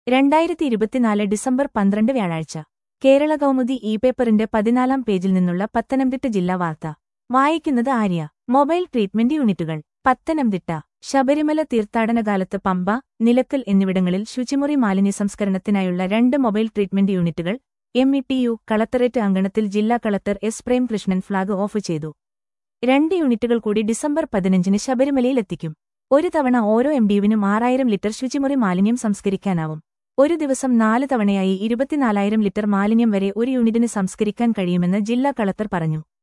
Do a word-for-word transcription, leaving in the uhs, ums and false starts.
രണ്ടായിരത്തി ഇരുപത്തിനാല് ഡിസംബർ പന്ത്രണ്ട് വ്യാഴാഴ്ച കേരള കൗമുദി ഇ പേപ്പറിന്റെ പതിനാലാം പേജിൽ നിന്നുള്ള പത്തനംതിട്ട ജില്ലാ വാർത്ത വായിക്കുന്നത് ആര്യ. മൊബൈൽ ട്രീറ്റ്മെന്റ് യൂണിറ്റുകൾ പത്തനംതിട്ട. ശബരിമല തീർത്ഥാടനകാലത്ത് പമ്പ, നിലക്കൽ എന്നിവിടങ്ങളിൽ ശുചിമുറി മാലിന്യ സംസ്കരണത്തിനായുള്ള രണ്ട് മൊബൈൽ ട്രീറ്റ്മെന്റ് യൂണിറ്റുകൾ M E T U collectorate അങ്കണത്തിൽ ജില്ലാ collector S Premkrishnan flag off ചെയ്തു. രണ്ട് യൂണിറ്റുകൾ കൂടി ഡിസംബർ പതിനഞ്ചിന് ശബരിമലയിലെത്തിക്കും. ഒരു തവണ ഓരോ എംഡിയുവിനും ആറായിരം ലിറ്റർ ശുചിമുറി മാലിന്യം സംസ്കരിക്കാനാവും. ഒരു ദിവസം നാല് തവണയായി ഇരുപത്തിനാലായിരം ലിറ്റർ മാലിന്യം വരെ ഒരു യൂണിറ്റിന് സംസ്കരിക്കാൻ കഴിയുമെന്ന് ജില്ലാ കളക്ടർ പറഞ്ഞു.